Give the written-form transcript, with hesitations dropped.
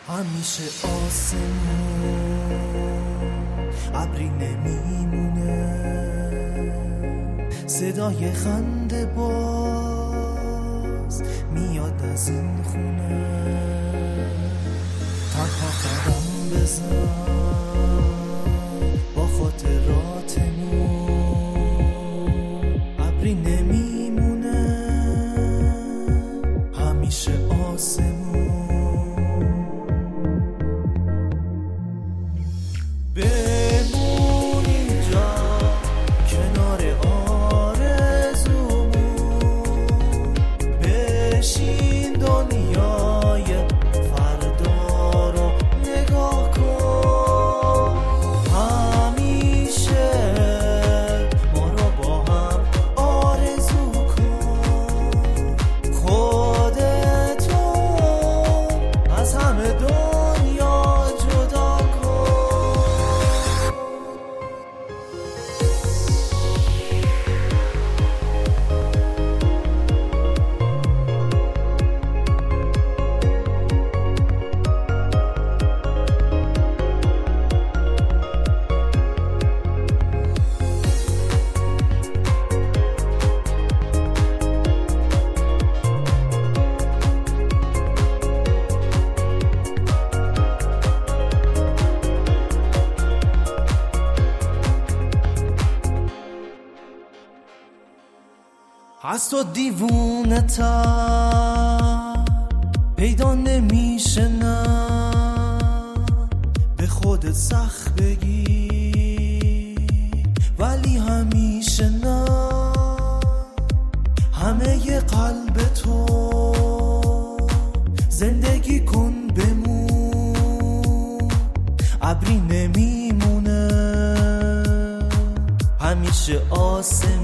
همیشه آسمون ابری نمیمونه، صدای خنده باز میاد از این خونه. تنها قدم بزن با خاطراتمون، ابری نمیمونه، همیشه آسمون. بمون اینجا کنار آرزومون، بشین دنیای فردا رو نگاه کن. همیشه ما رو با هم آرزو کن، خودتو از همه دنیا جدا کن. از تو دیوونه تر پیدا نمیشه، نه به خودت سخت بگی ولی همیشه نه. همه ی قلب تو زندگی کن بمون، ابری نمیمونه، همیشه آسمون.